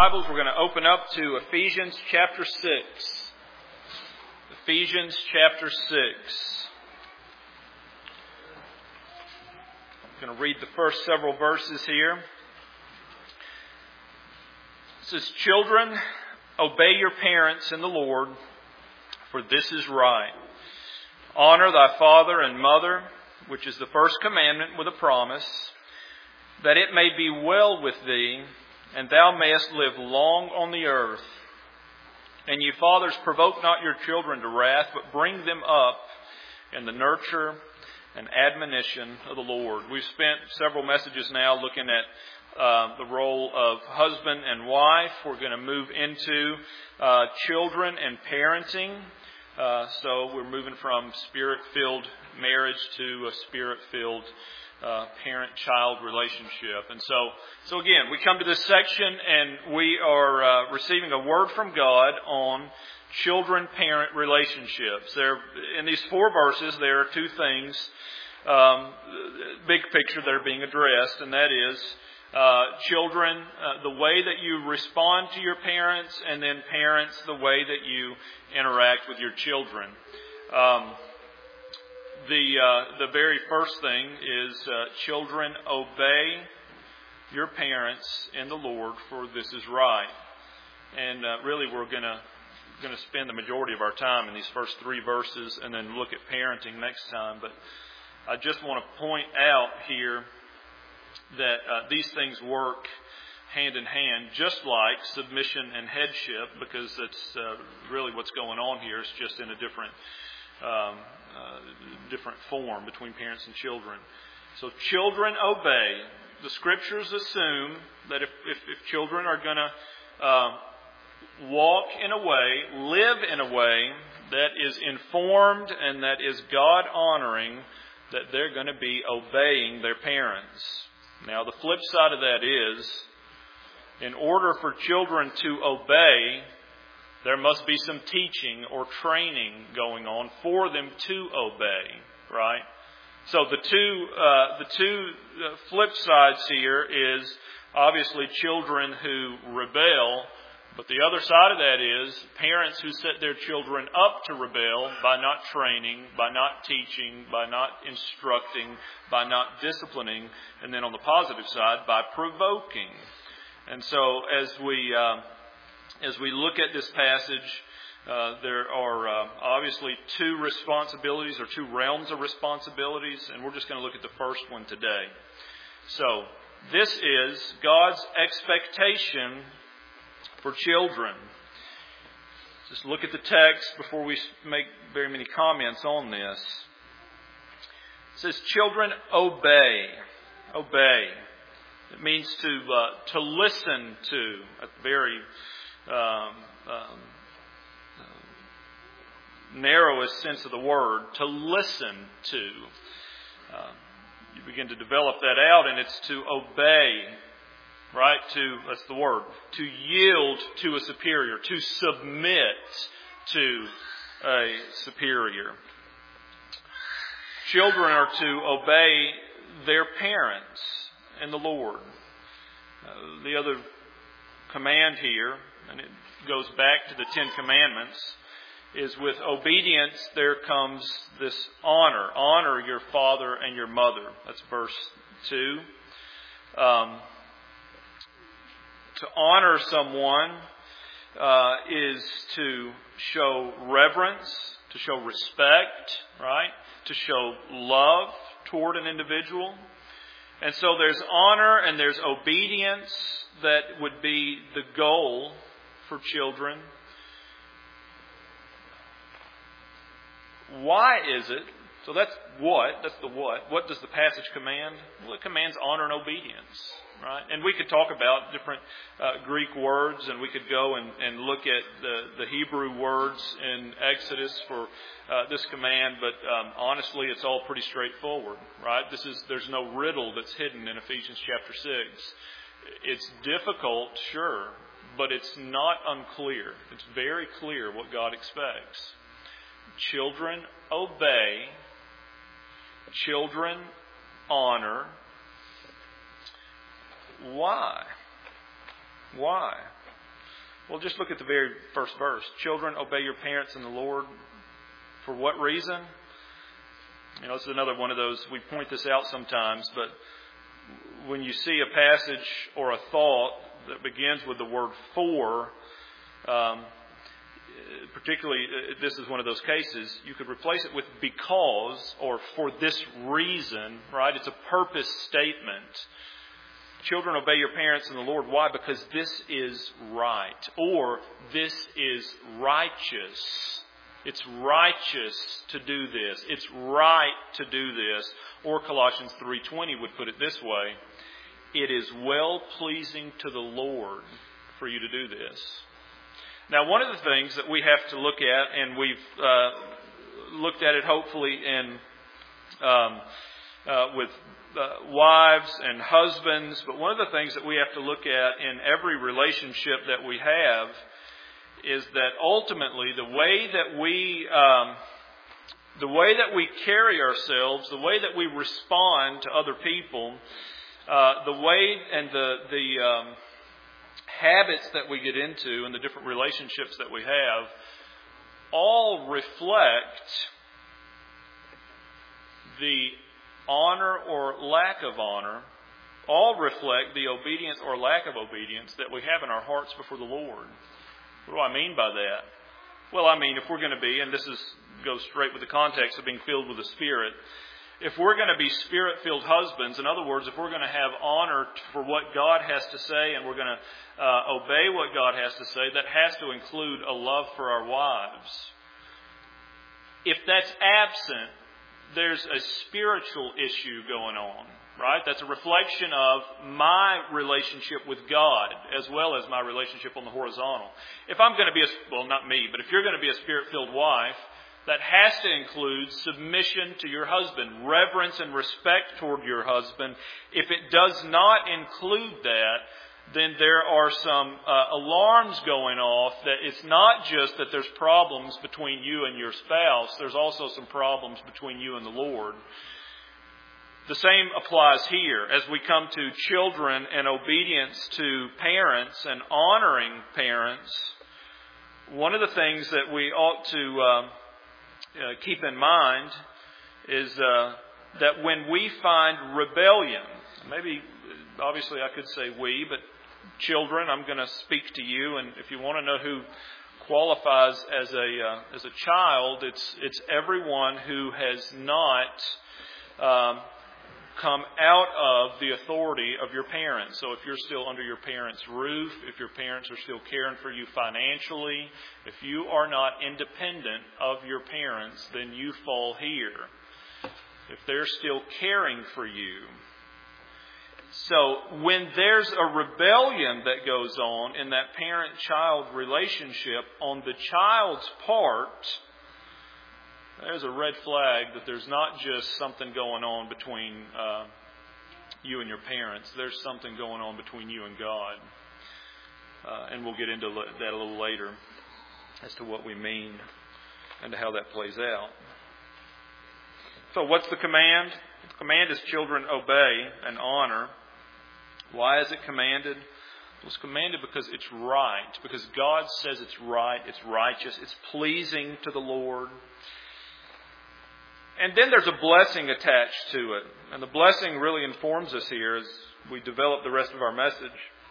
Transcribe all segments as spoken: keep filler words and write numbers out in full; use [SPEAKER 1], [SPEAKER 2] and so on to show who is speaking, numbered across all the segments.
[SPEAKER 1] Bibles, we're going to open up to Ephesians chapter six. Ephesians chapter six. I'm going to read the first several verses here. It says, "Children, obey your parents in the Lord, for this is right. Honor thy father and mother, which is the first commandment with a promise, that it may be well with thee, and thou mayest live long on the earth. And ye fathers, provoke not your children to wrath, but bring them up in the nurture and admonition of the Lord." We've spent several messages now looking at uh, the role of husband and wife. We're going to move into uh, children and parenting. Uh, so we're moving from spirit-filled marriage to a spirit-filled Uh, parent-child relationship. And so, so again, we come to this section and we are uh, receiving a word from God on children-parent relationships. There, in these four verses, there are two things, um, big picture that are being addressed, and that is uh, children, uh, the way that you respond to your parents, and then parents, the way that you interact with your children. Um, The uh, the very first thing is uh, children, obey your parents in the Lord, for this is right. And uh, really, we're gonna gonna spend the majority of our time in these first three verses, and then look at parenting next time. But I just want to point out here that uh, these things work hand in hand, just like submission and headship, because that's uh, really what's going on here. It's just in a different. Um, uh, different form between parents and children. So children obey. The Scriptures assume that if, if, if children are going to uh, walk in a way, live in a way that is informed and that is God-honoring, that they're going to be obeying their parents. Now the flip side of that is, in order for children to obey, there must be some teaching or training going on for them to obey, right? So the two uh, the two flip sides here is obviously children who rebel, but the other side of that is parents who set their children up to rebel by not training, by not teaching, by not instructing, by not disciplining, and then on the positive side, by provoking. And so as we uh, As we look at this passage, uh, there are uh, obviously two responsibilities or two realms of responsibilities, and we're just going to look at the first one today. So, this is God's expectation for children. Just look at the text before we make very many comments on this. It says, "Children, obey." Obey. It means to uh, to listen to, at the very Um, um, uh, narrowest sense of the word, to listen to. Uh, you begin to develop that out, and it's to obey, right? To, that's the word, to yield to a superior, to submit to a superior. Children are to obey their parents in the Lord. Uh, the other command here, and it goes back to the Ten Commandments, is with obedience there comes this honor. Honor your father and your mother. That's verse two. Um, to honor someone uh, is to show reverence, to show respect, right? To show love toward an individual. And so there's honor and there's obedience that would be the goal for children. Why is it? So that's what. That's the what. What does the passage command? Well, it commands honor and obedience, right? And we could talk about different uh, Greek words, and we could go and, and look at the, the Hebrew words in Exodus for uh, this command. But um, honestly, it's all pretty straightforward, right? This is there's no riddle that's hidden in Ephesians chapter six. It's difficult, sure, but it's not unclear. It's very clear what God expects. Children, obey. Children, honor. Why? Why? Well, just look at the very first verse. Children, obey your parents in the Lord. For what reason? You know, this is another one of those, we point this out sometimes, but when you see a passage or a thought that begins with the word for, um, particularly, this is one of those cases, you could replace it with because or for this reason, right? It's a purpose statement. Children, obey your parents in the Lord. Why? Because this is right. Or this is righteous. It's righteous to do this. It's right to do this. Or Colossians three twenty would put it this way. It is well-pleasing to the Lord for you to do this. Now, one of the things that we have to look at, and we've uh, looked at it hopefully in um, uh, with uh, wives and husbands, but one of the things that we have to look at in every relationship that we have is that ultimately the way that we um, the way that we carry ourselves, the way that we respond to other people, uh, the way and the the um, habits that we get into and the different relationships that we have all reflect the honor or lack of honor, all reflect the obedience or lack of obedience that we have in our hearts before the Lord. What do I mean by that? Well, I mean, if we're going to be, and this is goes straight with the context of being filled with the Spirit, if we're going to be Spirit-filled husbands, in other words, if we're going to have honor for what God has to say and we're going to uh, obey what God has to say, that has to include a love for our wives. If that's absent, there's a spiritual issue going on, right? That's a reflection of my relationship with God as well as my relationship on the horizontal. If I'm going to be a, well, not me, but if you're going to be a Spirit-filled wife, that has to include submission to your husband, reverence and respect toward your husband. If it does not include that, then there are some uh, alarms going off that it's not just that there's problems between you and your spouse, there's also some problems between you and the Lord. The same applies here as we come to children and obedience to parents and honoring parents. One of the things that we ought to uh, uh, keep in mind is uh, that when we find rebellion, maybe obviously I could say we, but children, I'm going to speak to you, and if you want to know who qualifies as a uh, as a child, it's it's everyone who has not um, come out of the authority of your parents. So if you're still under your parents' roof, if your parents are still caring for you financially, if you are not independent of your parents, then you fall here. If they're still caring for you. So when there's a rebellion that goes on in that parent-child relationship on the child's part, there's a red flag that there's not just something going on between uh, you and your parents. There's something going on between you and God. Uh, and we'll get into that a little later as to what we mean and to how that plays out. So what's the command? The command is children obey and honor. Why is it commanded? It was commanded because it's right. Because God says it's right, it's righteous, it's pleasing to the Lord. And then there's a blessing attached to it. And the blessing really informs us here as we develop the rest of our message.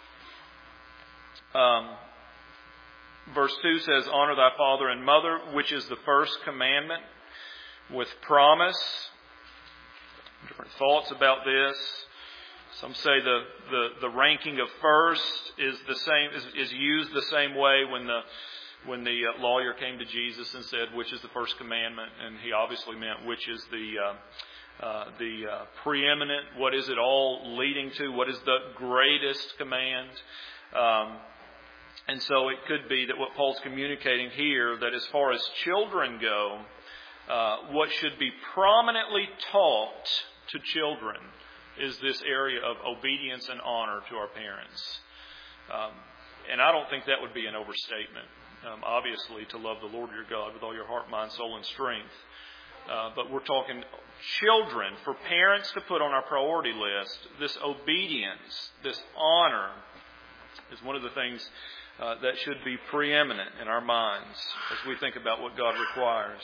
[SPEAKER 1] Um, verse two says, honor thy father and mother, which is the first commandment, with promise. Different thoughts about this. Some say the, the, the ranking of first is the same is, is used the same way when the when the lawyer came to Jesus and said, which is the first commandment? And he obviously meant which is the uh, uh, the uh, preeminent. What is it all leading to? What is the greatest command? Um, and so it could be that what Paul's communicating here, that as far as children go, uh, what should be prominently taught to children is this area of obedience and honor to our parents. Um, and I don't think that would be an overstatement. Um, obviously, to love the Lord your God with all your heart, mind, soul, and strength. Uh, but we're talking children, for parents to put on our priority list. This obedience, this honor is one of the things uh, that should be preeminent in our minds as we think about what God requires.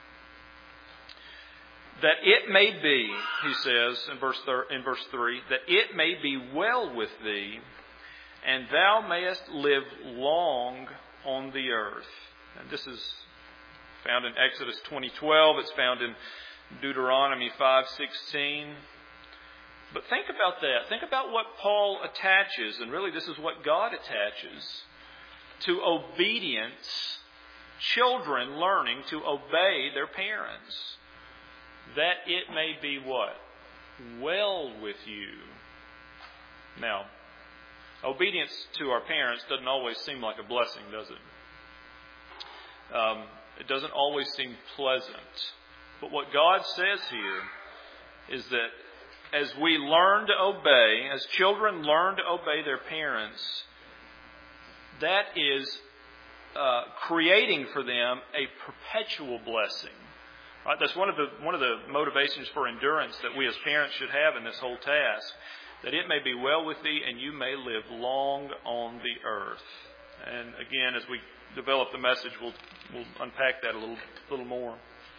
[SPEAKER 1] That it may be, he says in verse thir- in verse three, that it may be well with thee, and thou mayest live long on the earth. And this is found in Exodus twenty twelve. It's found in Deuteronomy five sixteen. But think about that. Think about what Paul attaches, and really this is what God attaches, to obedience, children learning to obey their parents. That it may be what? Well with you. Now, obedience to our parents doesn't always seem like a blessing, does it? Um, it doesn't always seem pleasant. But what God says here is that as we learn to obey, as children learn to obey their parents, that is uh, creating for them a perpetual blessing. Right? That's one of the one of the motivations for endurance that we as parents should have in this whole task. That it may be well with thee, and you may live long on the earth. And again, as we develop the message, we'll we'll unpack that a little little more.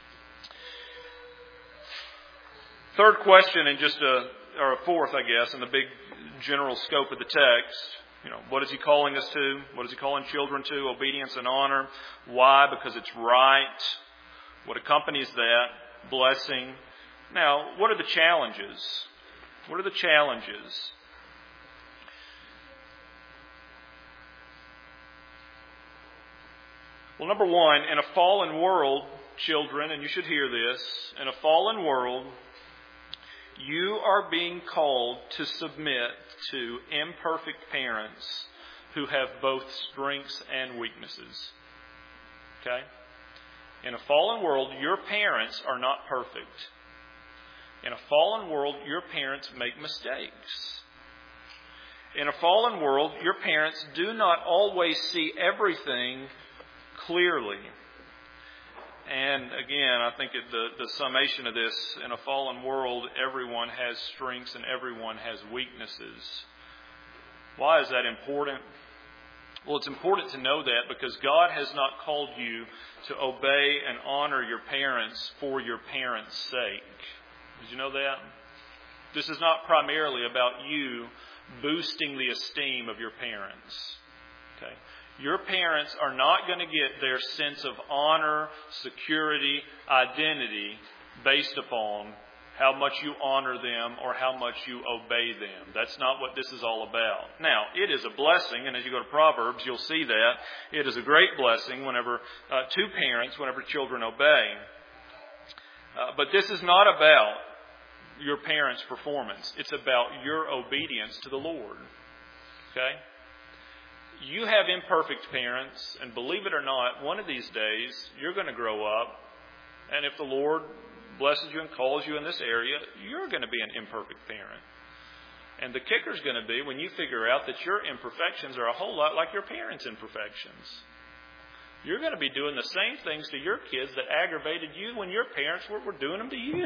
[SPEAKER 1] Third question, and just a or a fourth, I guess, in the big general scope of the text. You know, what is he calling us to? What is he calling children to? Obedience and honor. Why? Because it's right. What accompanies that? Blessing. Now, what are the challenges? What are the challenges? Well, number one, in a fallen world, children, and you should hear this, in a fallen world, you are being called to submit to imperfect parents who have both strengths and weaknesses. Okay? In a fallen world, your parents are not perfect. In a fallen world, your parents make mistakes. In a fallen world, your parents do not always see everything clearly. And again, I think the, the summation of this, in a fallen world, everyone has strengths and everyone has weaknesses. Why is that important? Well, it's important to know that because God has not called you to obey and honor your parents for your parents' sake. Did you know that? This is not primarily about you boosting the esteem of your parents. Okay? Your parents are not going to get their sense of honor, security, identity based upon how much you honor them or how much you obey them. That's not what this is all about. Now, it is a blessing, and as you go to Proverbs, you'll see that. It is a great blessing whenever uh, to parents, whenever children obey. Uh, but this is not about your parents' performance. It's about your obedience to the Lord. Okay? You have imperfect parents, and believe it or not, one of these days, you're going to grow up, and if the Lord blesses you and calls you in this area, you're going to be an imperfect parent. And the kicker's going to be when you figure out that your imperfections are a whole lot like your parents' imperfections. You're going to be doing the same things to your kids that aggravated you when your parents were, were doing them to you.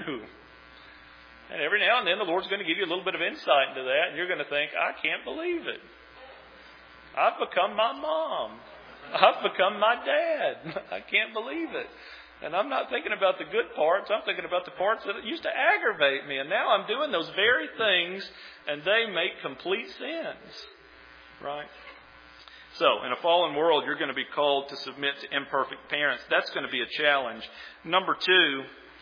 [SPEAKER 1] And every now and then the Lord's going to give you a little bit of insight into that, and you're going to think, I can't believe it. I've become my mom. I've become my dad. I can't believe it. And I'm not thinking about the good parts. I'm thinking about the parts that used to aggravate me. And now I'm doing those very things, and they make complete sense. Right? So, in a fallen world, you're going to be called to submit to imperfect parents. That's going to be a challenge. Number two,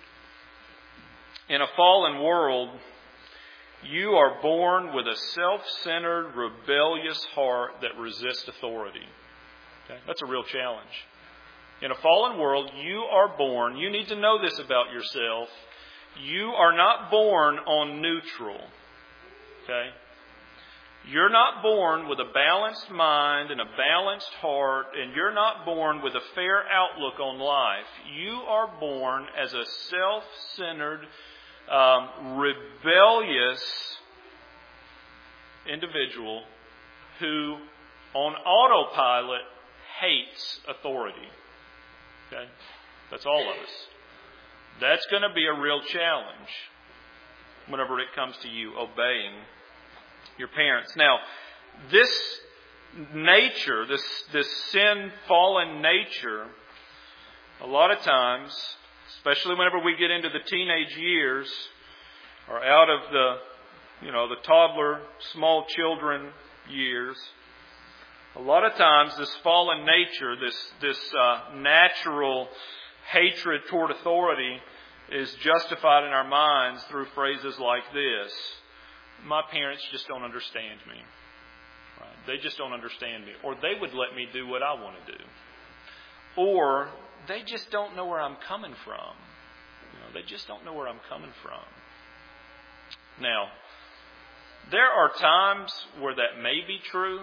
[SPEAKER 1] in a fallen world, you are born with a self-centered, rebellious heart that resists authority. Okay? That's a real challenge. In a fallen world, you are born, you need to know this about yourself, you are not born on neutral. Okay? You're not born with a balanced mind and a balanced heart, and you're not born with a fair outlook on life. You are born as a self-centered, um, rebellious individual who, on autopilot, hates authority. Okay? That's all of us. That's going to be a real challenge whenever it comes to you obeying your parents. Now, this nature, this, this sin-fallen nature, a lot of times, especially whenever we get into the teenage years, or out of the, you know, the toddler, small children years, a lot of times this fallen nature, this, this uh, natural hatred toward authority is justified in our minds through phrases like this. My parents just don't understand me. Right? They just don't understand me. Or they would let me do what I want to do. Or they just don't know where I'm coming from. You know, they just don't know where I'm coming from. Now, there are times where that may be true.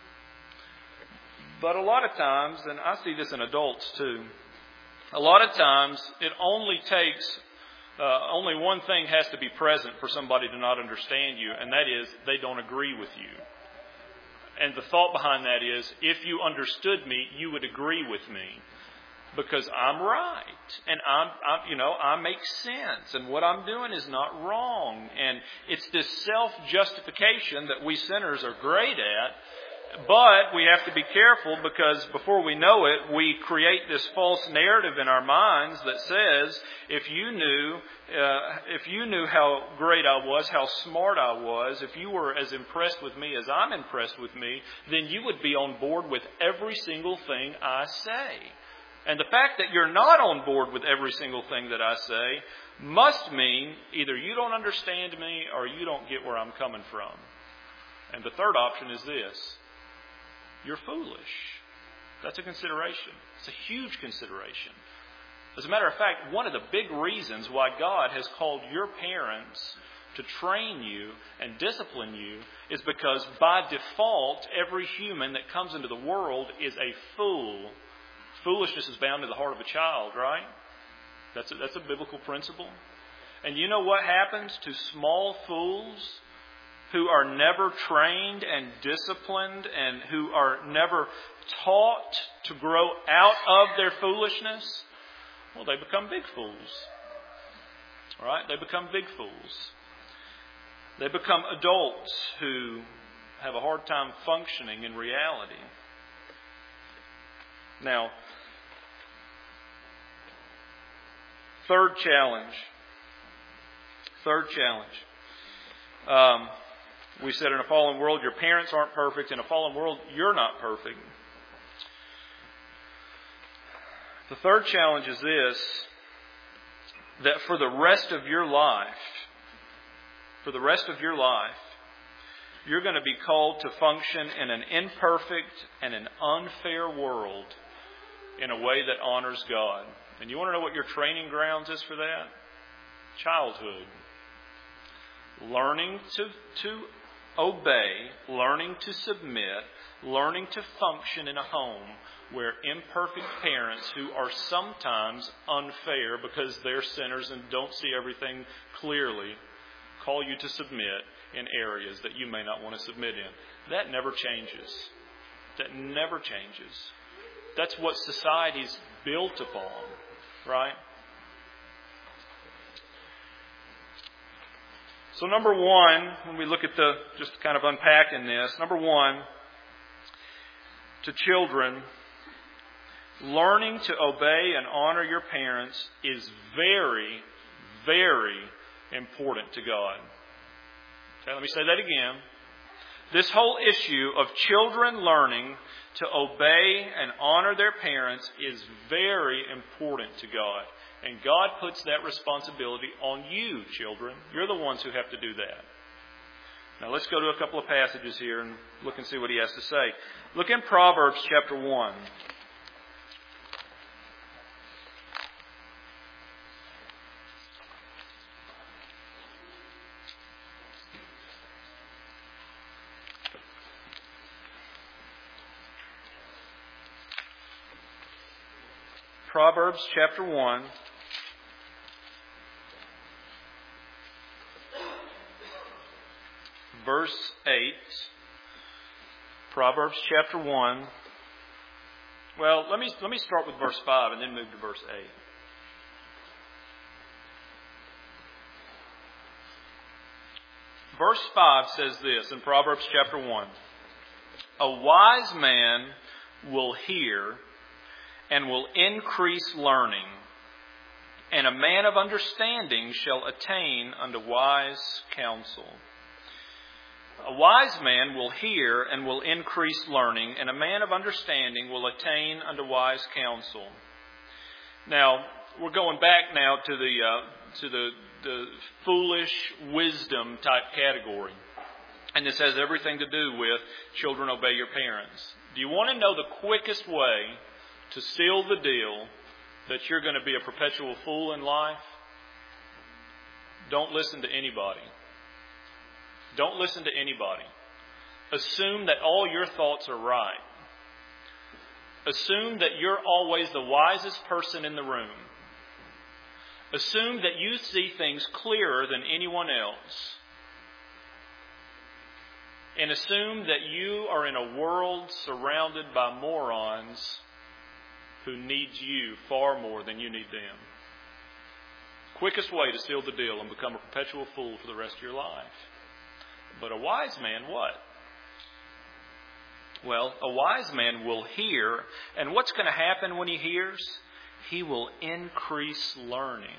[SPEAKER 1] But a lot of times, and I see this in adults too, a lot of times it only takes, uh, only one thing has to be present for somebody to not understand you, and that is they don't agree with you. And the thought behind that is, if you understood me, you would agree with me. Because I'm right. And I'm, I'm, you know, I make sense. And what I'm doing is not wrong. And it's this self-justification that we sinners are great at. But we have to be careful because before we know it, we create this false narrative in our minds that says, if you knew, uh, if you knew how great I was, how smart I was, if you were as impressed with me as I'm impressed with me, then you would be on board with every single thing I say. And the fact that you're not on board with every single thing that I say must mean either you don't understand me or you don't get where I'm coming from. And the third option is this. You're foolish. That's a consideration. It's a huge consideration. As a matter of fact, one of the big reasons why God has called your parents to train you and discipline you is because by default, every human that comes into the world is a fool. Foolishness is bound to the heart of a child, right? That's a, that's a biblical principle. And you know what happens to small fools who are never trained and disciplined and who are never taught to grow out of their foolishness? Well, they become big fools. All right? They become big fools. They become adults who have a hard time functioning in reality. Now, third challenge. Third challenge. Um, we said in a fallen world, your parents aren't perfect. In a fallen world, you're not perfect. The third challenge is this, that for the rest of your life, for the rest of your life, you're going to be called to function in an imperfect and an unfair world in a way that honors God. And you want to know what your training grounds is for that? Childhood. Learning to, to obey, learning to submit, learning to function in a home where imperfect parents who are sometimes unfair because they're sinners and don't see everything clearly call you to submit in areas that you may not want to submit in. That never changes. That never changes. That's what society's built upon, right? So number one, when we look at the, just kind of unpacking this, number one, to children, learning to obey and honor your parents is very, very important to God. Okay, let me say that again. This whole issue of children learning to obey and honor their parents is very important to God. And God puts that responsibility on you, children. You're the ones who have to do that. Now let's go to a couple of passages here and look and see what he has to say. Look in Proverbs chapter one. Proverbs chapter one. Verse eight. Proverbs chapter one. Well, let me let me start with verse five and then move to verse eight. Verse five says this in Proverbs chapter one. A wise man will hear and will increase learning, and a man of understanding shall attain unto wise counsel. A wise man will hear and will increase learning, and a man of understanding will attain unto wise counsel. Now, we're going back now to the uh, to the, the foolish wisdom type category. And this has everything to do with children obey your parents. Do you want to know the quickest way to seal the deal that you're going to be a perpetual fool in life? Don't listen to anybody. Don't listen to anybody. Assume that all your thoughts are right. Assume that you're always the wisest person in the room. Assume that you see things clearer than anyone else. And assume that you are in a world surrounded by morons who need you far more than you need them. Quickest way to seal the deal and become a perpetual fool for the rest of your life. But a wise man, what? Well, a wise man will hear, and what's going to happen when he hears? He will increase learning.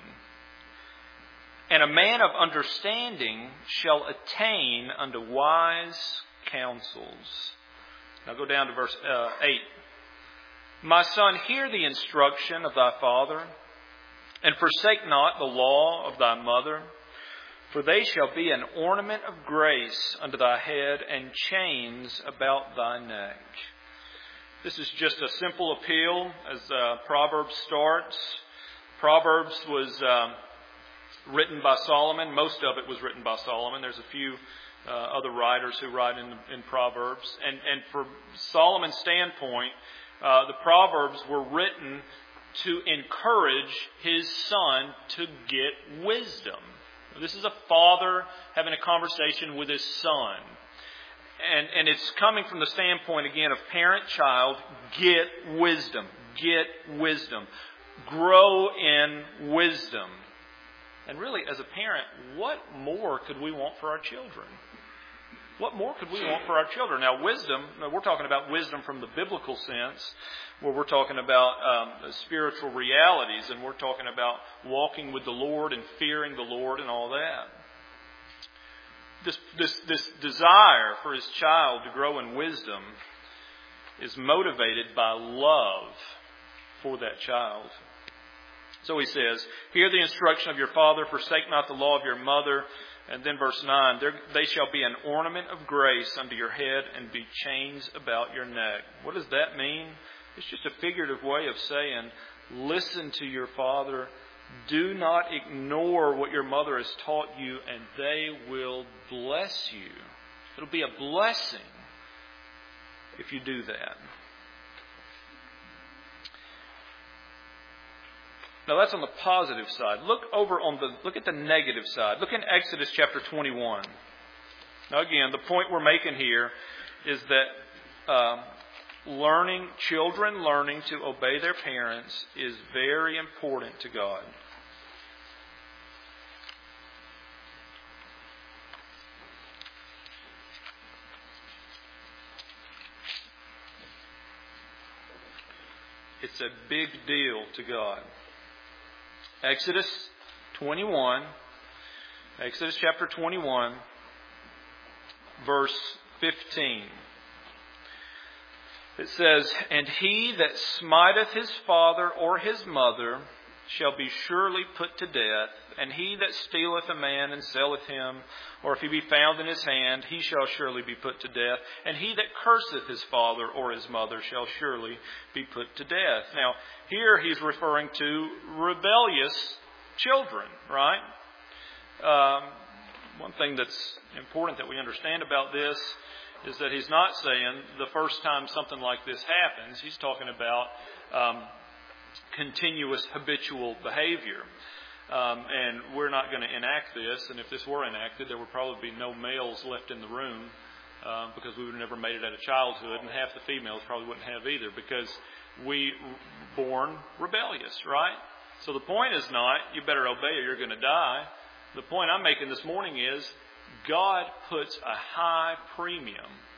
[SPEAKER 1] And a man of understanding shall attain unto wise counsels. Now go down to verse uh, eight. My son, hear the instruction of thy father, and forsake not the law of thy mother, for they shall be an ornament of grace unto thy head, and chains about thy neck. This is just a simple appeal as uh, Proverbs starts. Proverbs was uh, written by Solomon. Most of it was written by Solomon. There's a few uh, other writers who write in, in Proverbs. And, and for Solomon's standpoint, uh, the Proverbs were written to encourage his son to get wisdom. This is a father having a conversation with his son. And, and it's coming from the standpoint, again, of parent-child. Get wisdom. Get wisdom. Grow in wisdom. And really, as a parent, what more could we want for our children? What more could we want for our children? Now, wisdom, we're talking about wisdom from the biblical sense, where we're talking about um, spiritual realities, and we're talking about walking with the Lord and fearing the Lord and all that. This, this, this desire for his child to grow in wisdom is motivated by love for that child. So he says, hear the instruction of your father, forsake not the law of your mother. And then verse nine, they shall be an ornament of grace unto your head and be chains about your neck. What does that mean? It's just a figurative way of saying, listen to your father. Do not ignore what your mother has taught you, and they will bless you. It'll be a blessing if you do that. Now that's on the positive side. Look over on the look at the negative side. Look in Exodus chapter twenty-one. Now again, the point we're making here is that uh, learning, children learning to obey their parents is very important to God. It's a big deal to God. Exodus twenty-one, Exodus chapter twenty-one, verse fifteen. It says, and he that smiteth his father or his mother shall be surely put to death, and he that stealeth a man and selleth him, or if he be found in his hand, he shall surely be put to death, and he that curseth his father or his mother shall surely be put to death. Now, here he's referring to rebellious children, right? Um, one thing that's important that we understand about this is that he's not saying the first time something like this happens. He's talking about um, continuous habitual behavior. Um, and we're not going to enact this. And if this were enacted, there would probably be no males left in the room uh, because we would have never made it out of childhood. And half the females probably wouldn't have either because we were born rebellious, right? So the point is not, you better obey or you're going to die. The point I'm making this morning is, God puts a high premium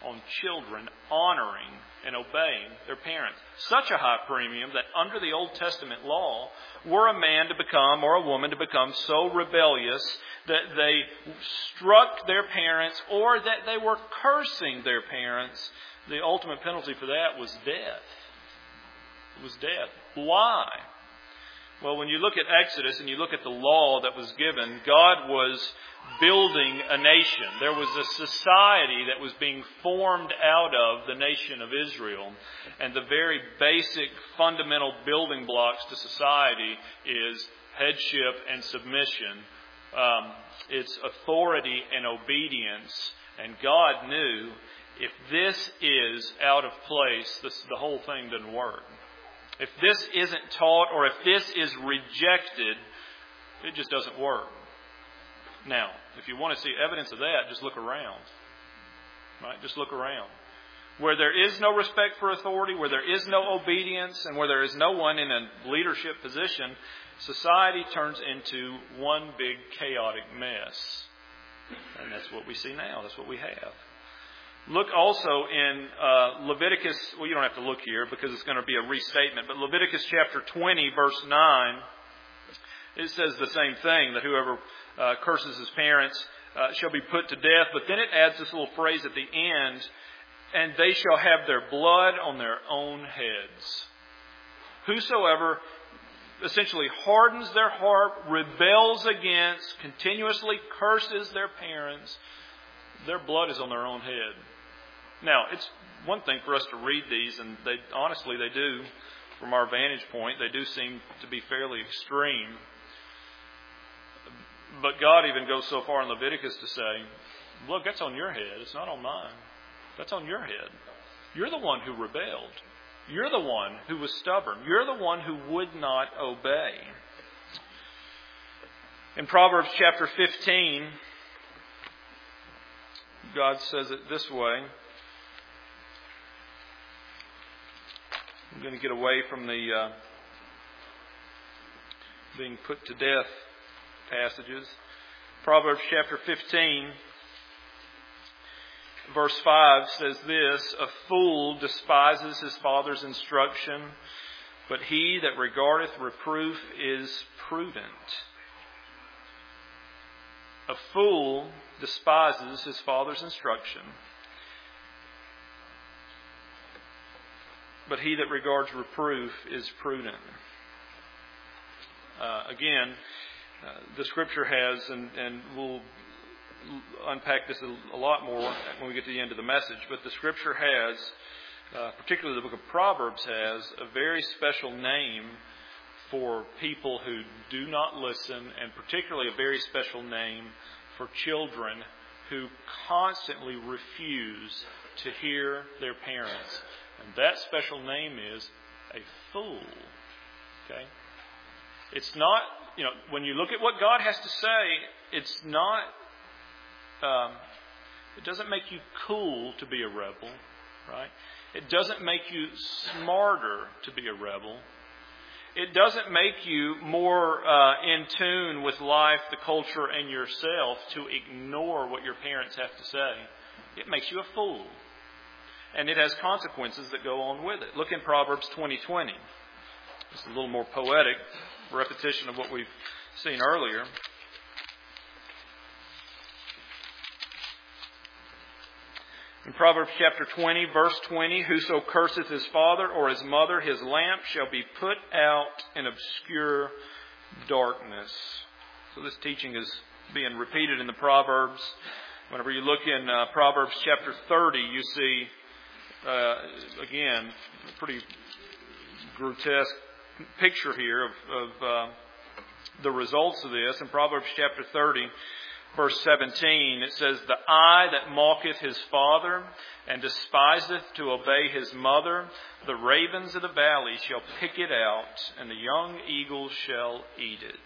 [SPEAKER 1] on children honoring and obeying their parents. Such a high premium that under the Old Testament law, were a man to become or a woman to become so rebellious that they struck their parents or that they were cursing their parents, the ultimate penalty for that was death. It was death. Why? Well, when you look at Exodus and you look at the law that was given, God was building a nation. There was a society that was being formed out of the nation of Israel. And the very basic fundamental building blocks to society is headship and submission. Um, it's authority and obedience. And God knew if this is out of place, this, the whole thing doesn't work. If this isn't taught or if this is rejected, it just doesn't work. Now, if you want to see evidence of that, just look around. Right? Just look around. Where there is no respect for authority, where there is no obedience, and where there is no one in a leadership position, society turns into one big chaotic mess. And that's what we see now. That's what we have. Look also in uh, Leviticus, well, you don't have to look here because it's going to be a restatement, but Leviticus chapter twenty, verse nine, it says the same thing, that whoever uh, curses his parents uh, shall be put to death. But then it adds this little phrase at the end, and they shall have their blood on their own heads. Whosoever essentially hardens their heart, rebels against, continuously curses their parents, their blood is on their own head. Now, it's one thing for us to read these, and they honestly they do, from our vantage point, they do seem to be fairly extreme. But God even goes so far in Leviticus to say, look, that's on your head. It's not on mine. That's on your head. You're the one who rebelled. You're the one who was stubborn. You're the one who would not obey. In Proverbs chapter fifteen, God says it this way. I'm going to get away from the uh, being put to death passages. Proverbs chapter fifteen, verse five says this, a fool despises his father's instruction, but he that regardeth reproof is prudent. A fool despises his father's instruction, but he that regards reproof is prudent. Uh, again, uh, the Scripture has, and, and we'll unpack this a, a lot more when we get to the end of the message, but the Scripture has, uh, particularly the book of Proverbs has, a very special name for people who do not listen, and particularly a very special name for children who constantly refuse to hear their parents. And that special name is a fool. Okay? It's not, you know, when you look at what God has to say, it's not, um, it doesn't make you cool to be a rebel, right? It doesn't make you smarter to be a rebel. It doesn't make you more uh, in tune with life, the culture, and yourself to ignore what your parents have to say. It makes you a fool. And it has consequences that go on with it. Look in Proverbs twenty twenty. It's a little more poetic repetition of what we've seen earlier. In Proverbs chapter twenty, verse twenty, whoso curseth his father or his mother, his lamp shall be put out in obscure darkness. So this teaching is being repeated in the Proverbs. Whenever you look in uh, Proverbs chapter thirty, you see, uh, again, a pretty grotesque picture here of, of uh, the results of this. In Proverbs chapter thirty, verse seventeen, it says, the eye that mocketh his father and despiseth to obey his mother, the ravens of the valley shall pick it out, and the young eagles shall eat it.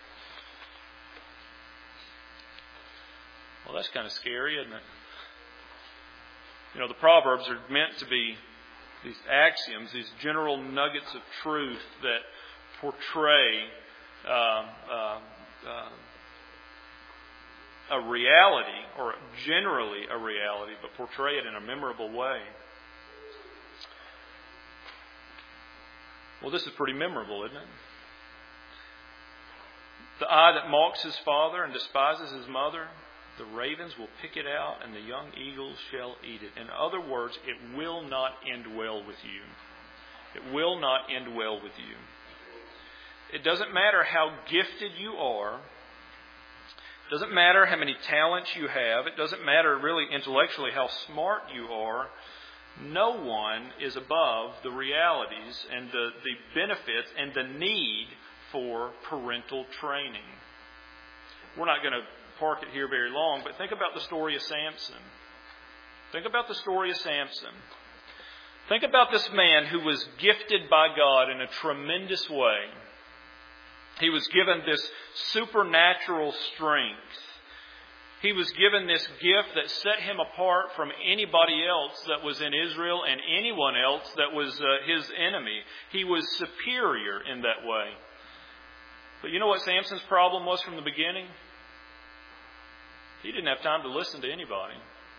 [SPEAKER 1] Well, that's kind of scary, isn't it? You know, the Proverbs are meant to be these axioms, these general nuggets of truth that portray uh, uh, uh, a reality, or generally a reality, but portray it in a memorable way. Well, this is pretty memorable, isn't it? The eye that mocks his father and despises his mother, the ravens will pick it out, and the young eagles shall eat it. In other words, it will not end well with you. It will not end well with you. It doesn't matter how gifted you are. It doesn't matter how many talents you have. It doesn't matter really intellectually how smart you are. No one is above the realities and the, the benefits and the need for parental training. We're not going to park it here very long, but think about the story of Samson. Think about the story of Samson. Think about this man who was gifted by God in a tremendous way. He was given this supernatural strength. He was given this gift that set him apart from anybody else that was in Israel and anyone else that was uh, his enemy. He was superior in that way. But you know what Samson's problem was from the beginning? He didn't have time to listen to anybody.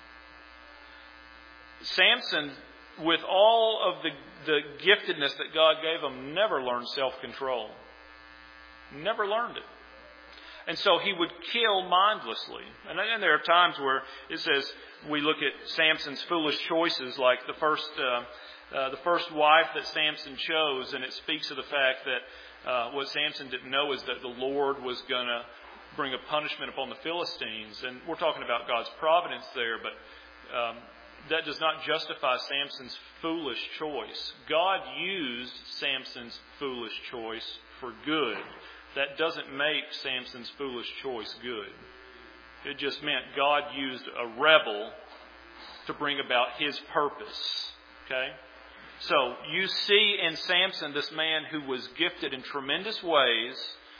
[SPEAKER 1] Samson, with all of the, the giftedness that God gave him, never learned self-control. Never learned it. And so he would kill mindlessly. And then there are times where it says, we look at Samson's foolish choices, like the first uh, uh, the first wife that Samson chose, and it speaks of the fact that uh, what Samson didn't know is that the Lord was going to bring a punishment upon the Philistines. And we're talking about God's providence there, but um, that does not justify Samson's foolish choice. God used Samson's foolish choice for good. That doesn't make Samson's foolish choice good. It just meant God used a rebel to bring about his purpose. Okay? So you see in Samson this man who was gifted in tremendous ways,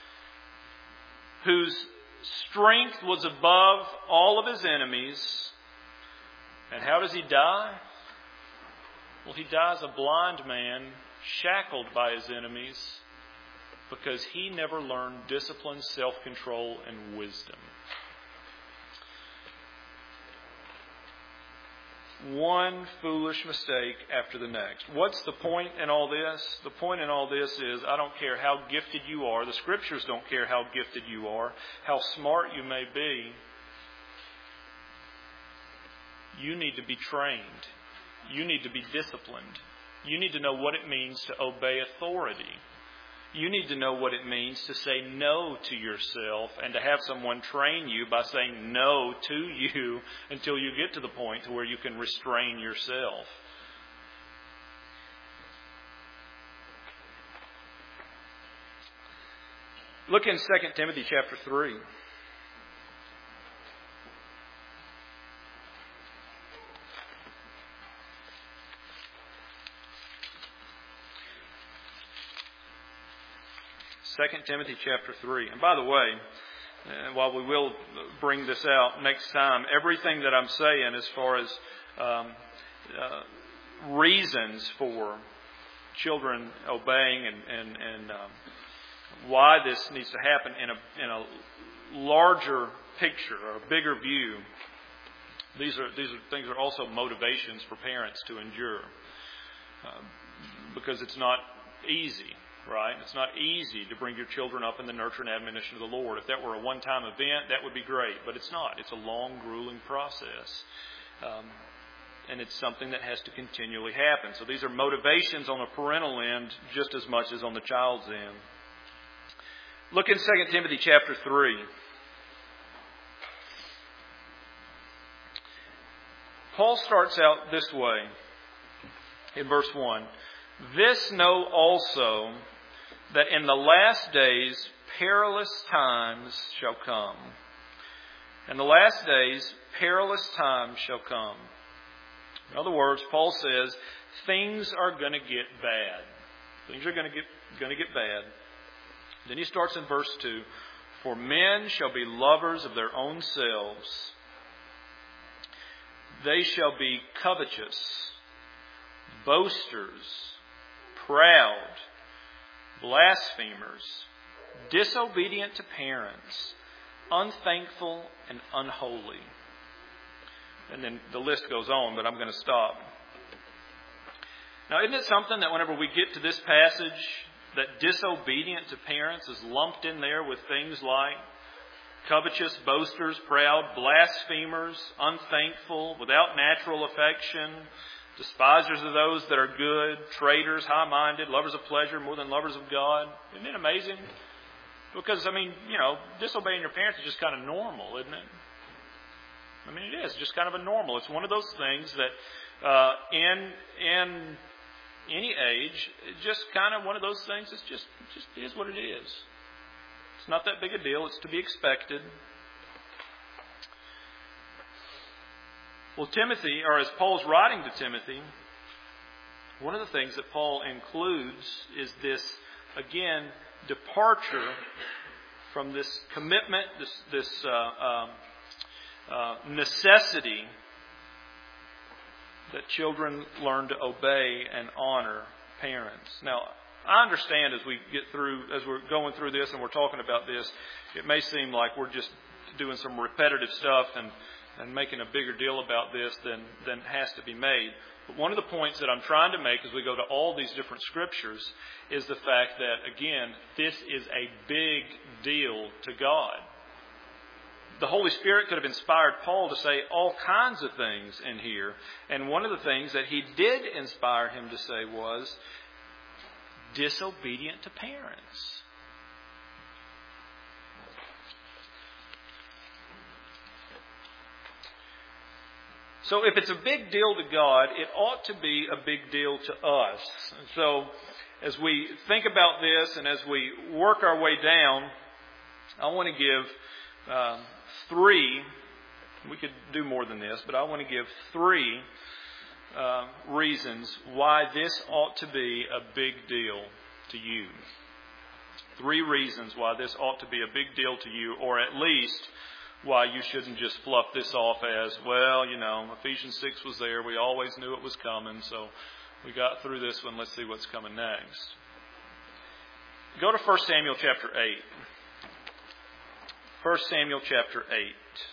[SPEAKER 1] whose strength was above all of his enemies. And how does he die? Well, he dies a blind man, shackled by his enemies, because he never learned discipline, self-control, and wisdom. One foolish mistake after the next. What's the point in all this? The point in all this is, I don't care how gifted you are. The Scriptures don't care how gifted you are, how smart you may be. You need to be trained. You need to be disciplined. You need to know what it means to obey authority. You need to know what it means to say no to yourself and to have someone train you by saying no to you until you get to the point to where you can restrain yourself. Look in Second Timothy chapter three. Second Timothy chapter three. And by the way, uh, while we will bring this out next time, everything that I'm saying as far as um, uh, reasons for children obeying and, and, and um, why this needs to happen in a, in a larger picture or a bigger view, these are, these are things are also motivations for parents to endure. Uh, because it's not easy. Right? It's not easy to bring your children up in the nurture and admonition of the Lord. If that were a one-time event, that would be great. But it's not. It's a long, grueling process. Um, and it's something that has to continually happen. So these are motivations on the parental end just as much as on the child's end. Look in Second Timothy chapter three. Paul starts out this way in verse one. This know also, that in the last days perilous times shall come. In the last days perilous times shall come. In other words, Paul says things are going to get bad. Things are going to get going to get bad. Then he starts in verse two. For men shall be lovers of their own selves. They shall be covetous, boasters, proud, blasphemers, disobedient to parents, unthankful, and unholy. And then the list goes on, but I'm going to stop. Now, isn't it something that whenever we get to this passage, that disobedient to parents is lumped in there with things like covetous, boasters, proud, blasphemers, unthankful, without natural affection, despisers of those that are good, traitors, high-minded, lovers of pleasure more than lovers of God. Isn't it amazing? Because, I mean, you know, disobeying your parents is just kind of normal, isn't it? I mean, it is just kind of a normal. It's one of those things that uh, in in any age, it's just kind of one of those things. It's just it just is what it is. It's not that big a deal. It's to be expected. Well, Timothy, or as Paul's writing to Timothy, one of the things that Paul includes is this, again, departure from this commitment, this, this uh, um, uh, necessity that children learn to obey and honor parents. Now, I understand as we get through, as we're going through this and we're talking about this, it may seem like we're just doing some repetitive stuff and, and making a bigger deal about this than, than has to be made. But one of the points that I'm trying to make as we go to all these different scriptures is the fact that, again, this is a big deal to God. The Holy Spirit could have inspired Paul to say all kinds of things in here. And one of the things that he did inspire him to say was disobedient to parents. So if it's a big deal to God, it ought to be a big deal to us. And so as we think about this and as we work our way down, I want to give um, three, we could do more than this, but I want to give three uh, reasons why this ought to be a big deal to you. Three reasons why this ought to be a big deal to you, or at least why you shouldn't just fluff this off as, well, you know, Ephesians six was there. We always knew it was coming, so we got through this one. Let's see what's coming next. Go to First Samuel chapter eight. First Samuel chapter eight.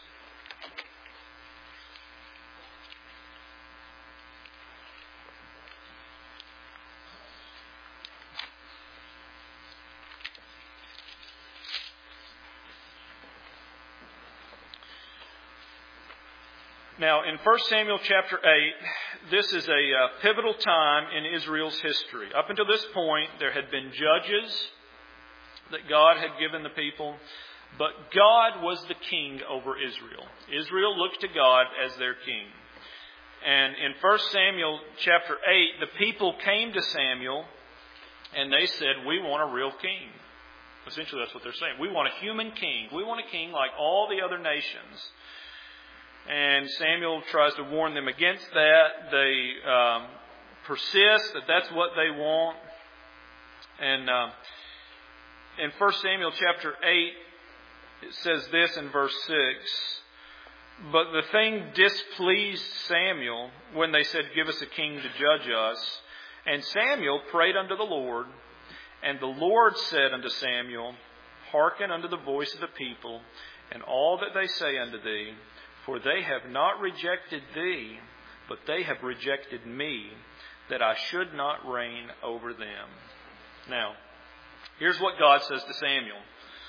[SPEAKER 1] Now, in First Samuel chapter eight, this is a uh, pivotal time in Israel's history. Up until this point, there had been judges that God had given the people, but God was the king over Israel. Israel looked to God as their king. And in First Samuel chapter eight, the people came to Samuel and they said, we want a real king. Essentially, that's what they're saying. We want a human king. We want a king like all the other nations. And Samuel tries to warn them against that. They um, persist that that's what they want. And uh, in First Samuel chapter eight, it says this in verse six. But the thing displeased Samuel when they said, give us a king to judge us. And Samuel prayed unto the Lord. And the Lord said unto Samuel, hearken unto the voice of the people, and all that they say unto thee. For they have not rejected thee, but they have rejected me, that I should not reign over them. Now, here's what God says to Samuel.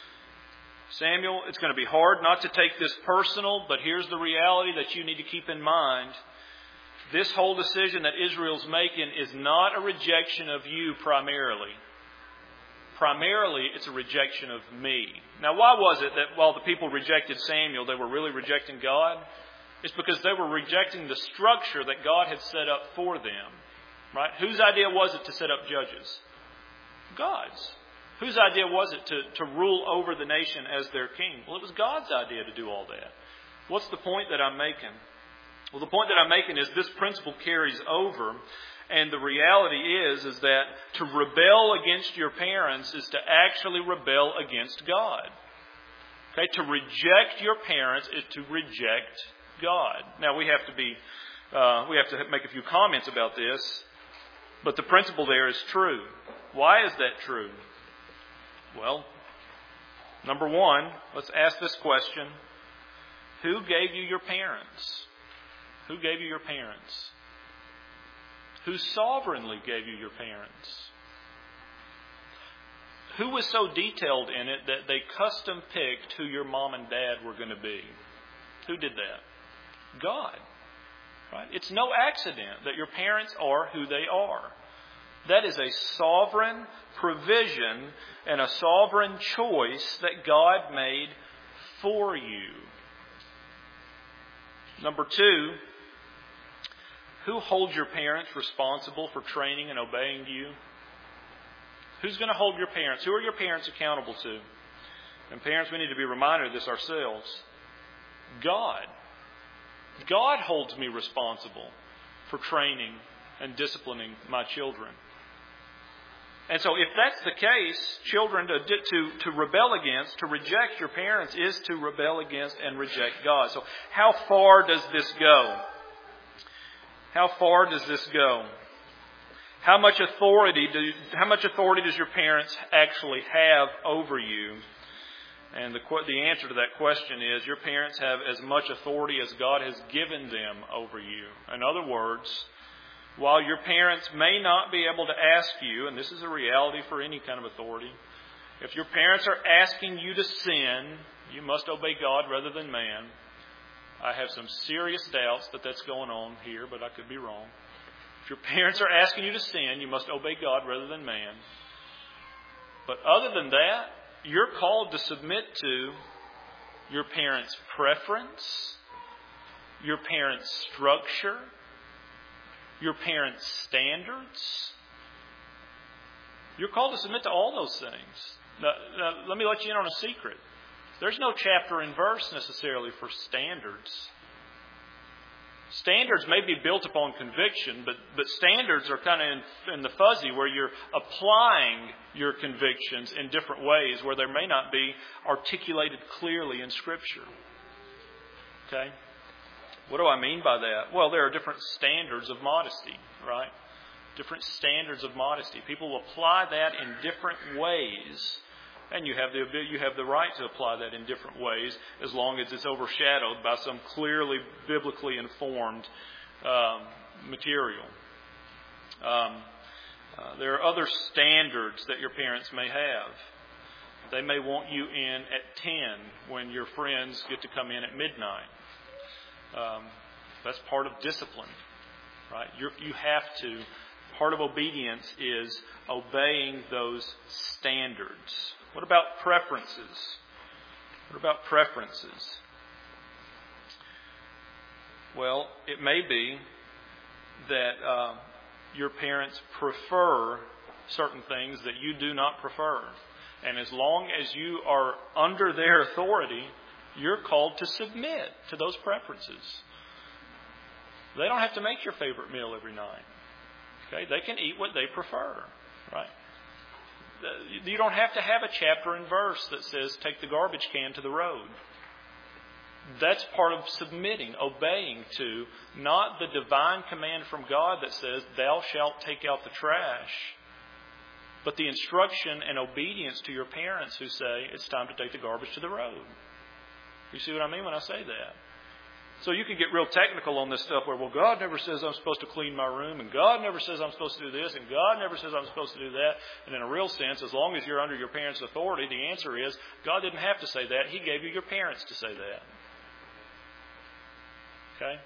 [SPEAKER 1] Samuel, it's going to be hard not to take this personal, but here's the reality that you need to keep in mind. This whole decision that Israel's making is not a rejection of you primarily. Primarily, it's a rejection of me. Now, why was it that while the people rejected Samuel, they were really rejecting God? It's because they were rejecting the structure that God had set up for them. Right? Whose idea was it to set up judges? God's. Whose idea was it to, to rule over the nation as their king? Well, it was God's idea to do all that. What's the point that I'm making? Well, the point that I'm making is this principle carries over. And the reality is, is that to rebel against your parents is to actually rebel against God. Okay, to reject your parents is to reject God. Now, we have to be, uh, we have to make a few comments about this, but the principle there is true. Why is that true? Well, Number one, let's ask this question. Who gave you your parents? Who gave you your parents? Who sovereignly gave you your parents? Who was so detailed in it that they custom picked who your mom and dad were going to be? Who did that? God. Right? It's no accident that your parents are who they are. That is a sovereign provision and a sovereign choice that God made for you. Number two, who holds your parents responsible for training and obeying you? Who's going to hold your parents? Who are your parents accountable to? And parents, we need to be reminded of this ourselves. God. God holds me responsible for training and disciplining my children. And so if that's the case, children to, to, to rebel against, to reject your parents is to rebel against and reject God. So how far does this go? How far does this go? How much authority do how much authority does your parents actually have over you? And the the answer to that question is your parents have as much authority as God has given them over you. In other words, while your parents may not be able to ask you, and this is a reality for any kind of authority, if your parents are asking you to sin, you must obey God rather than man. I have some serious doubts that that's going on here, but I could be wrong. If your parents are asking you to sin, you must obey God rather than man. But other than that, you're called to submit to your parents' preference, your parents' structure, your parents' standards. You're called to submit to all those things. Now, now, let me let you in on a secret. There's no chapter and verse necessarily for standards. Standards may be built upon conviction, but, but standards are kind of in, in the fuzzy where you're applying your convictions in different ways where there may not be articulated clearly in Scripture. Okay? What do I mean by that? Well, there are different standards of modesty, right? Different standards of modesty. People apply that in different ways. And you have the you have the right to apply that in different ways as long as it's overshadowed by some clearly biblically informed um, material. Um, uh, there are other standards that your parents may have. They may want you in at ten when your friends get to come in at midnight. Um, that's part of discipline, right? You're, you have to. Part of obedience is obeying those standards. What about preferences? What about preferences? Well, it may be that uh, your parents prefer certain things that you do not prefer. And as long as you are under their authority, you're called to submit to those preferences. They don't have to make your favorite meal every night. Okay, they can eat what they prefer, right? You don't have to have a chapter and verse that says, take the garbage can to the road. That's part of submitting, obeying to, not the divine command from God that says, thou shalt take out the trash, but the instruction and obedience to your parents who say, it's time to take the garbage to the road. You see what I mean when I say that? So you can get real technical on this stuff where, well, God never says I'm supposed to clean my room, and God never says I'm supposed to do this, and God never says I'm supposed to do that. And in a real sense, as long as you're under your parents' authority, the answer is God didn't have to say that. He gave you your parents to say that. Okay?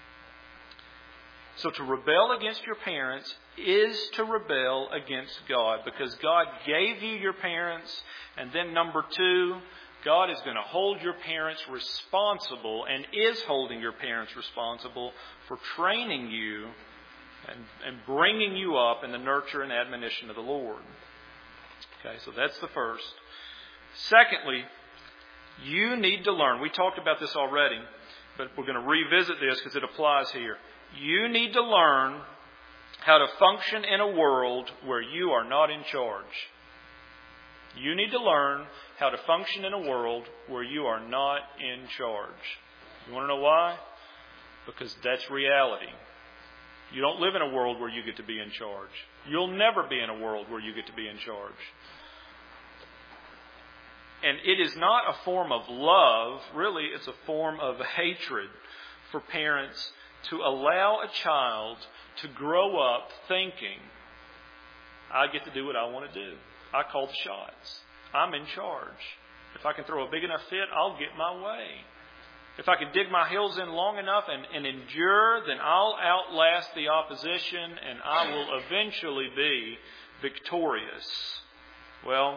[SPEAKER 1] So to rebel against your parents is to rebel against God, because God gave you your parents, and then number two, God is going to hold your parents responsible and is holding your parents responsible for training you and, and bringing you up in the nurture and admonition of the Lord. Okay, so that's the first. Secondly, you need to learn. We talked about this already, but we're going to revisit this because it applies here. You need to learn how to function in a world where you are not in charge. You need to learn how to function in a world where you are not in charge. You want to know why? Because that's reality. You don't live in a world where you get to be in charge. You'll never be in a world where you get to be in charge. And it is not a form of love. Really, it's a form of hatred for parents to allow a child to grow up thinking, I get to do what I want to do. I call the shots. I'm in charge. If I can throw a big enough fit, I'll get my way. If I can dig my heels in long enough and, and endure, then I'll outlast the opposition and I will eventually be victorious. Well,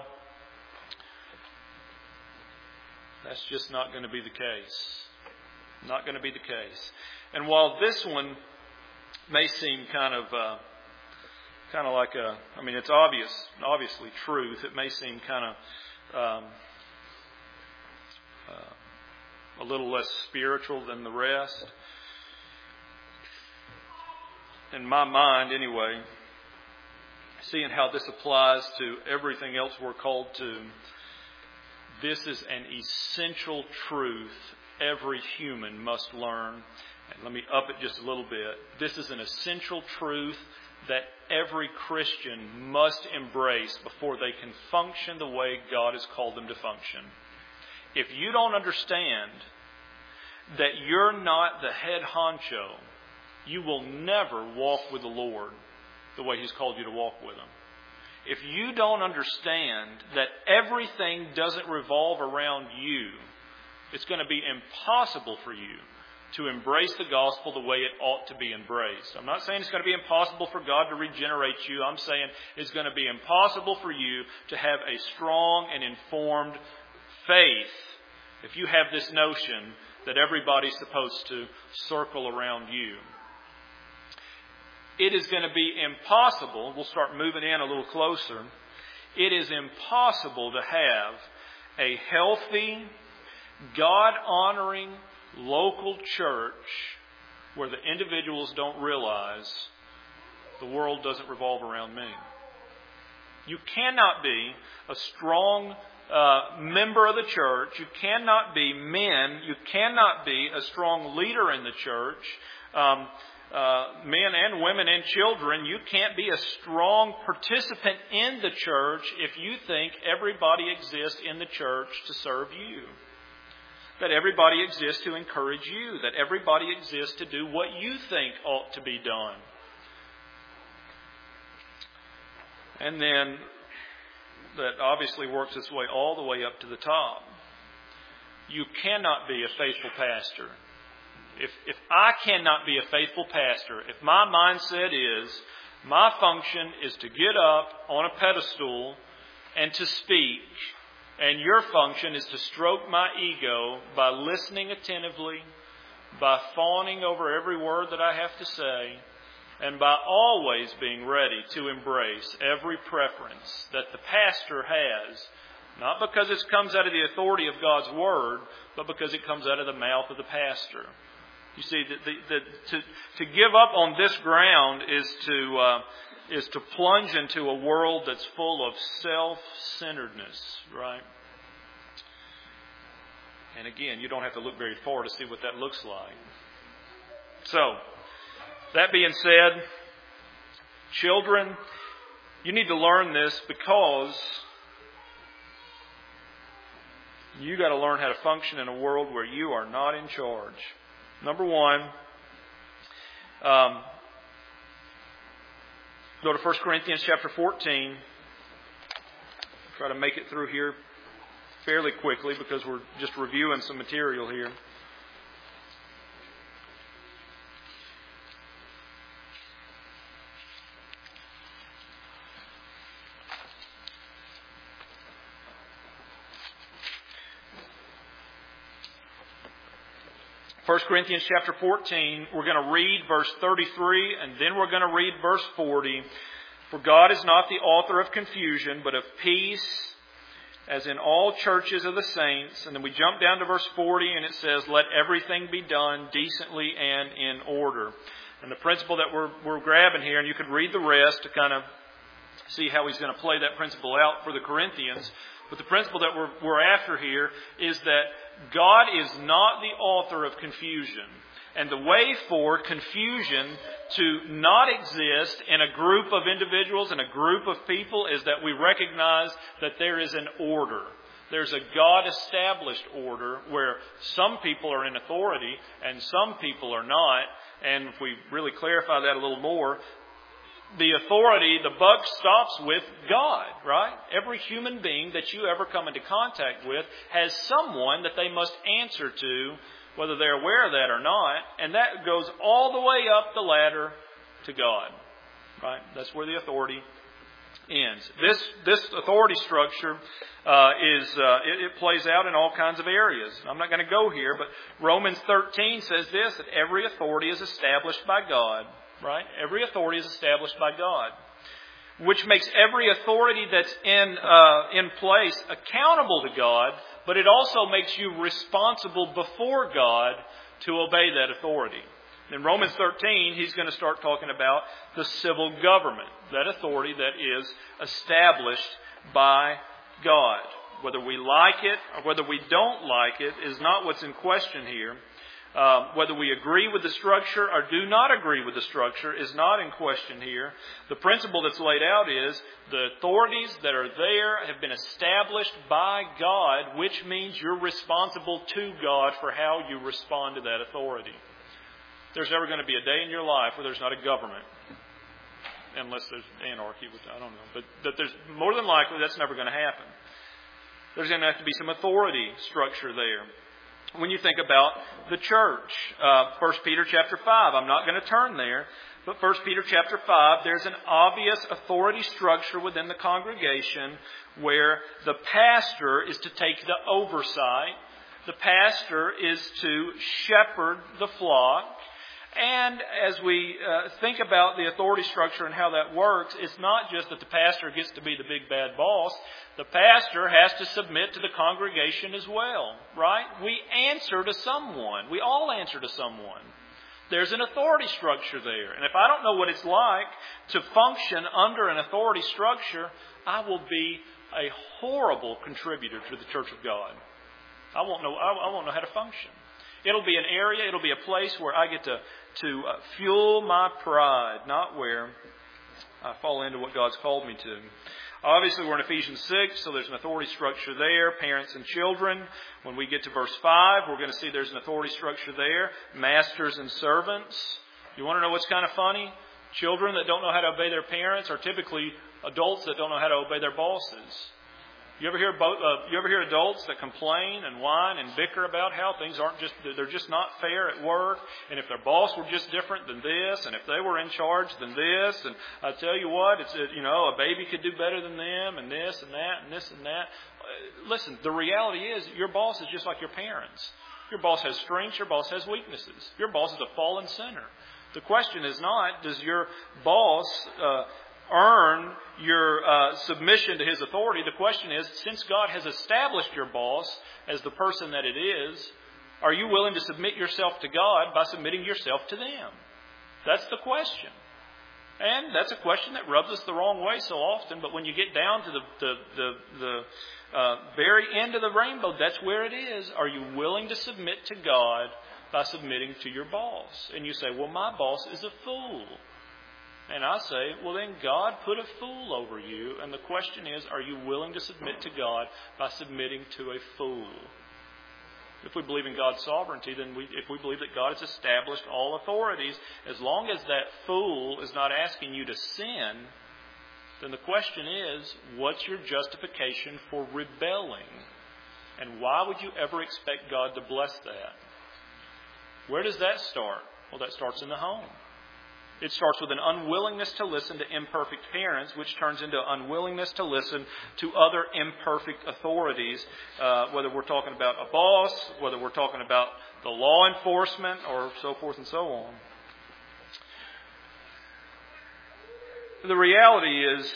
[SPEAKER 1] that's just not going to be the case. Not going to be the case. And while this one may seem kind of, uh, kind of like a, I mean, it's obvious, obviously truth. It may seem kind of um, uh, a little less spiritual than the rest. In my mind, anyway, seeing how this applies to everything else we're called to, this is an essential truth every human must learn. And let me up it just a little bit. This is an essential truth that every Christian must embrace before they can function the way God has called them to function. If you don't understand that you're not the head honcho, you will never walk with the Lord the way He's called you to walk with Him. If you don't understand that everything doesn't revolve around you, it's going to be impossible for you to embrace the gospel the way it ought to be embraced. I'm not saying it's going to be impossible for God to regenerate you. I'm saying it's going to be impossible for you to have a strong and informed faith if you have this notion that everybody's supposed to circle around you. It is going to be impossible, we'll start moving in a little closer, it is impossible to have a healthy, God-honoring local church where the individuals don't realize the world doesn't revolve around me. You cannot be a strong uh, member of the church. You cannot be men. You cannot be a strong leader in the church. Um, uh, men and women and children, you can't be a strong participant in the church if you think everybody exists in the church to serve you. That everybody exists to encourage you. That everybody exists to do what you think ought to be done. And then that obviously works its way all the way up to the top. You cannot be a faithful pastor. If, if I cannot be a faithful pastor, if my mindset is, my function is to get up on a pedestal and to speak, and your function is to stroke my ego by listening attentively, by fawning over every word that I have to say, and by always being ready to embrace every preference that the pastor has, not because it comes out of the authority of God's Word, but because it comes out of the mouth of the pastor. You see, the, the, the, to, to give up on this ground is to uh, is to plunge into a world that's full of self-centeredness, right? And again, you don't have to look very far to see what that looks like. So, that being said, children, you need to learn this because you got to learn how to function in a world where you are not in charge. Number one, um, go to First Corinthians chapter fourteen. Try to make it through here fairly quickly because we're just reviewing some material here. First Corinthians chapter fourteen, we're going to read verse thirty-three and then we're going to read verse forty. For God is not the author of confusion, but of peace, as in all churches of the saints. And then we jump down to verse forty and it says, let everything be done decently and in order. And the principle that we're, we're grabbing here, and you could read the rest to kind of see how he's going to play that principle out for the Corinthians. But the principle that we're, we're after here is that God is not the author of confusion. And the way for confusion to not exist in a group of individuals, in a group of people, is that we recognize that there is an order. There's a God-established order where some people are in authority and some people are not. And if we really clarify that a little more, the authority, the buck stops with God, right? Every human being that you ever come into contact with has someone that they must answer to, whether they're aware of that or not. And that goes all the way up the ladder to God, right? That's where the authority ends. This this authority structure uh, is uh, it, it plays out in all kinds of areas. I'm not going to go here, but Romans thirteen says this, that every authority is established by God. Right? Every authority is established by God, which makes every authority that's in uh, in place accountable to God, but it also makes you responsible before God to obey that authority. In Romans thirteen, he's going to start talking about the civil government, that authority that is established by God. Whether we like it or whether we don't like it is not what's in question here. Uh, whether we agree with the structure or do not agree with the structure is not in question here. The principle that's laid out is the authorities that are there have been established by God, which means you're responsible to God for how you respond to that authority. There's never going to be a day in your life where there's not a government. Unless there's anarchy, which I don't know. But that there's more than likely that's never going to happen. There's going to have to be some authority structure there. When you think about the church, uh, First Peter chapter five, I'm not going to turn there, but First Peter chapter five, there's an obvious authority structure within the congregation where the pastor is to take the oversight. The pastor is to shepherd the flock. And as we uh, think about the authority structure and how that works, it's not just that the pastor gets to be the big bad boss. The pastor has to submit to the congregation as well, right? We answer to someone. We all answer to someone. There's an authority structure there. And if I don't know what it's like to function under an authority structure, I will be a horrible contributor to the church of God. I won't know, I won't know how to function. It'll be an area, it'll be a place where I get to, to uh, fuel my pride, not where I fall into what God's called me to. Obviously, we're in Ephesians six, so there's an authority structure there, parents and children. When we get to verse five, we're going to see there's an authority structure there, masters and servants. You want to know what's kind of funny? Children that don't know how to obey their parents are typically adults that don't know how to obey their bosses. You ever hear about, uh, you ever hear adults that complain and whine and bicker about how things aren't just, they're just not fair at work, and if their boss were just different than this, and if they were in charge than this, and I tell you what, it's, you know, a baby could do better than them, and this and that, and this and that. Uh, listen, the reality is your boss is just like your parents. Your boss has strengths, your boss has weaknesses. Your boss is a fallen sinner. The question is not, does your boss, uh, earn your uh, submission to his authority? The question is, since God has established your boss as the person that it is, are you willing to submit yourself to God by submitting yourself to them? That's the question. And that's a question that rubs us the wrong way so often, but when you get down to the, the, the, the uh, very end of the rainbow, that's where it is. Are you willing to submit to God by submitting to your boss? And you say, well, my boss is a fool. And I say, well then God put a fool over you. And the question is, are you willing to submit to God by submitting to a fool? If we believe in God's sovereignty, then we, if we believe that God has established all authorities, as long as that fool is not asking you to sin, then the question is, what's your justification for rebelling? And why would you ever expect God to bless that? Where does that start? Well, that starts in the home. It starts with an unwillingness to listen to imperfect parents, which turns into unwillingness to listen to other imperfect authorities, uh, whether we're talking about a boss, whether we're talking about the law enforcement, or so forth and so on. The reality is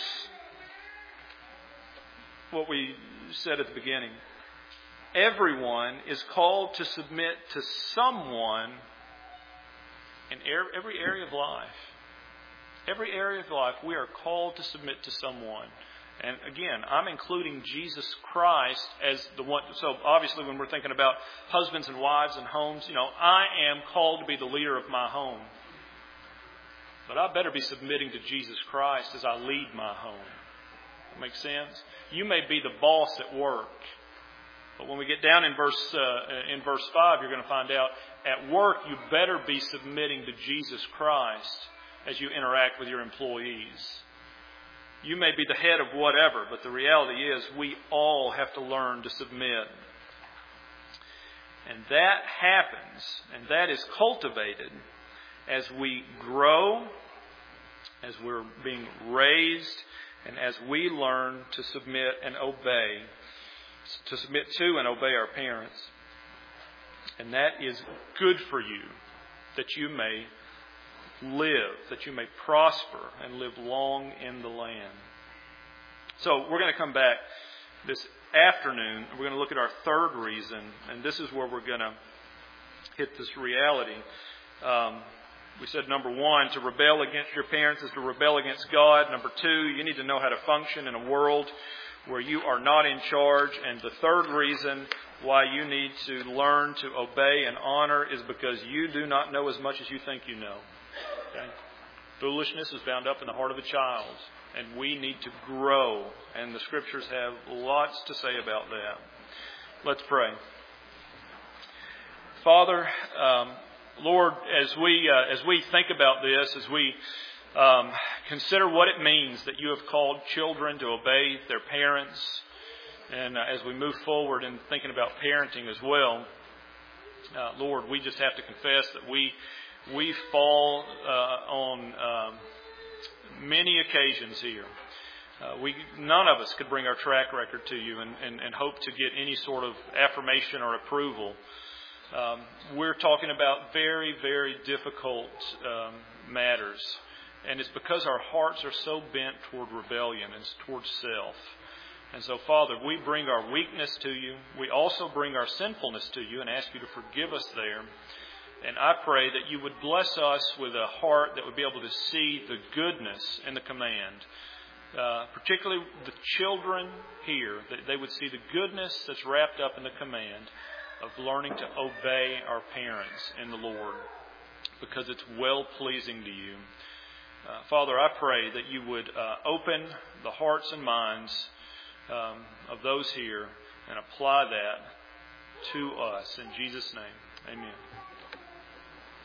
[SPEAKER 1] what we said at the beginning. Everyone is called to submit to someone in every area of life. Every area of life, we are called to submit to someone. And again, I'm including Jesus Christ as the one. So obviously when we're thinking about husbands and wives and homes, you know, I am called to be the leader of my home. But I better be submitting to Jesus Christ as I lead my home. That makes sense? You may be the boss at work. But when we get down in verse uh, in verse five, you're going to find out at work you better be submitting to Jesus Christ as you interact with your employees. You may be the head of whatever, but the reality is we all have to learn to submit. And that happens, and that is cultivated as we grow, as we're being raised, and as we learn to submit and obey, to submit to and obey our parents. And that is good for you, that you may live, that you may prosper and live long in the land. So we're going to come back this afternoon. We're going to look at our third reason, and this is where we're going to hit this reality. Um, we said number one, to rebel against your parents is to rebel against God. Number two, you need to know how to function in a world where you are not in charge. And the third reason why you need to learn to obey and honor is because you do not know as much as you think you know. Okay? Foolishness is bound up in the heart of a child, and we need to grow, and the Scriptures have lots to say about that. Let's pray. Father, um, Lord, as we uh, as we think about this, as we um, consider what it means that you have called children to obey their parents, and uh, as we move forward in thinking about parenting as well, uh, Lord, we just have to confess that we we fall uh, on um, many occasions here. Uh, we none of us could bring our track record to you and, and, and hope to get any sort of affirmation or approval. Um, we're talking about very, very difficult um, matters. And it's because our hearts are so bent toward rebellion and towards self. And so, Father, we bring our weakness to you. We also bring our sinfulness to you and ask you to forgive us there. And I pray that you would bless us with a heart that would be able to see the goodness in the command. Uh, particularly the children here, that they would see the goodness that's wrapped up in the command of learning to obey our parents in the Lord, because it's well-pleasing to you. Uh, Father, I pray that you would uh, open the hearts and minds um, of those here and apply that to us. In Jesus' name, amen.